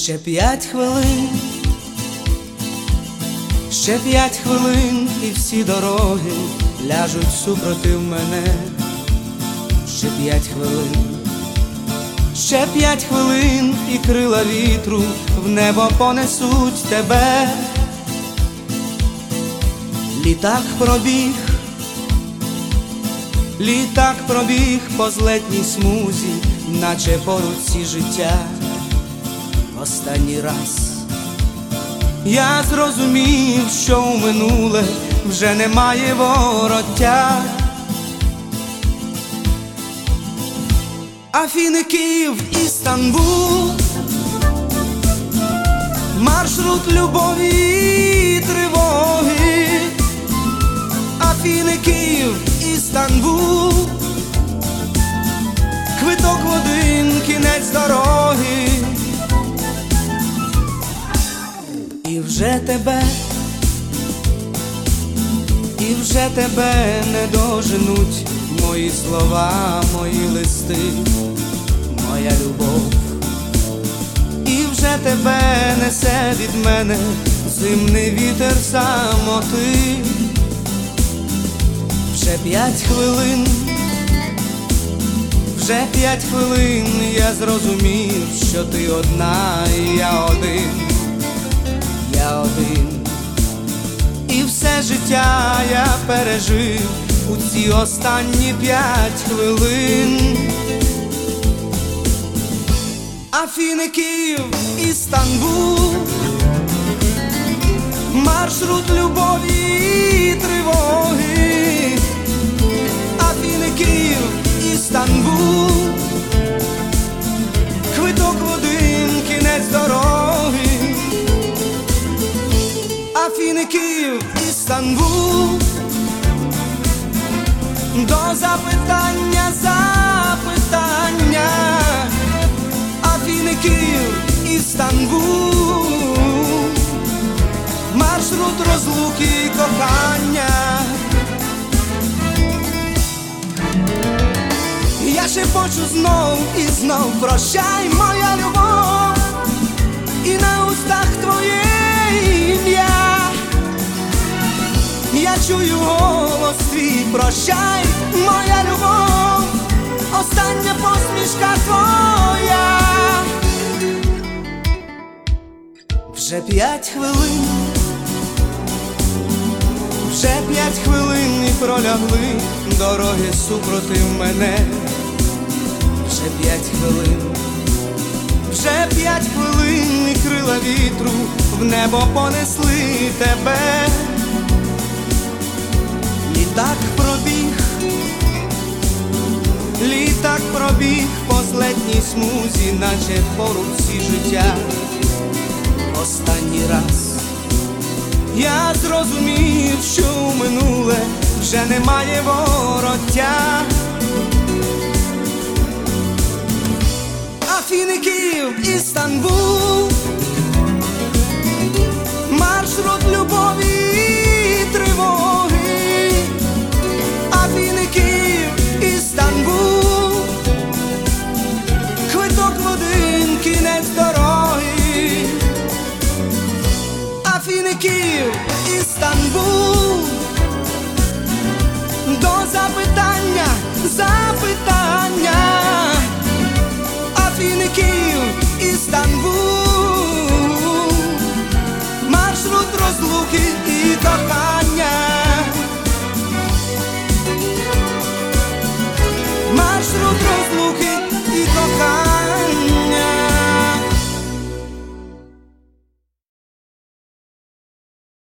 Ще 5 хвилин, ще 5 хвилин, і всі дороги ляжуть супротив мене. Ще 5 хвилин, ще 5 хвилин, і крила вітру в небо понесуть тебе. Літак пробіг по злетній смузі, наче по руці життя. Останній раз я зрозумів, що у минуле вже немає вороття. Афіни, Київ, Істанбул, маршрут любові і тривоги. Афіни, Київ, Істанбул, квиток в один кінець дороги. І вже тебе не доженуть мої слова, мої листи, моя любов. І вже тебе несе від мене зимний вітер самоти. Вже 5 хвилин, вже 5 хвилин, я зрозумів, що ти одна, і я один. І все життя я пережив у ці останні 5 хвилин. Афіни, Київ, Істанбул, маршрут любові і тривоги. Афіни, Київ, Істанбул, квиток в один кінець дороги. Афіни, Київ, Істанбул, до запитання. Афіни, Київ, Істанбул, маршрут розлуки і кохання. Я шепочу знов і знов: прощай, моя любов, і на устах твоє ім'я. Я чую голос твій: прощай, моя любов, остання посмішка твоя. Вже 5 хвилин, вже 5 хвилин, і пролягли дороги супротив мене. Вже 5 хвилин, вже 5 хвилин, і крила вітру в небо понесли тебе. Літак пробіг по злетній смузі, наче по руці життя. Останній раз я зрозумів, що у минуле вже немає вороття. Афіни, Київ, Істанбул, маршрут любові і тривоги. Афіни, Київ, Істанбул, квиток в один кінець дороги. Афіни, Київ, Істанбул, до запитання. Афіни, Київ, Істанбул, маршрут розлуки і кохання. Маршрут розлуки і кохання.